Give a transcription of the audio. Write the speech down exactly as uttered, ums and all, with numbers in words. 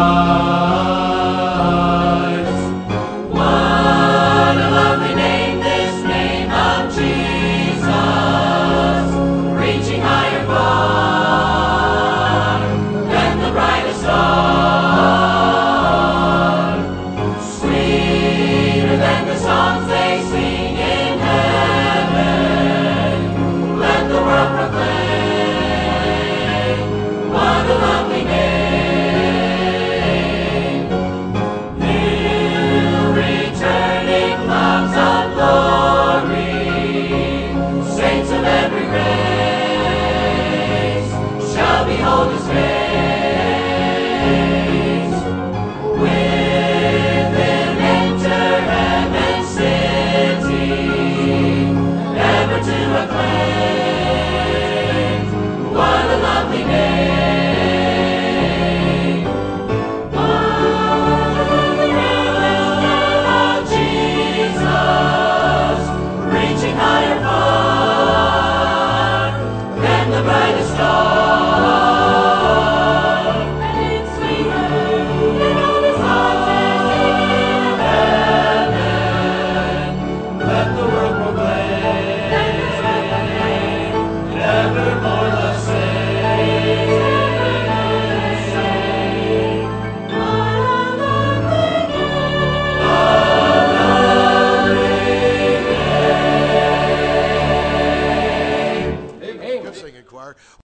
What a lovely name, this name of Jesus, reaching higher far than the brightest star, sweeter than the songs they sing in heaven. Let the world proclaim, what a lovely name. New returning clouds of glory, saints of every race shall behold his face. With him enter heaven's city, ever to acclaim. What a lovely name. What the name of Jesus, reaching higher far than the brightest star. And it's sweeter than all the songs they sing in heaven. Let the world proclaim, evermore the same. What a lovely name. A lovely name. Good singing, choir.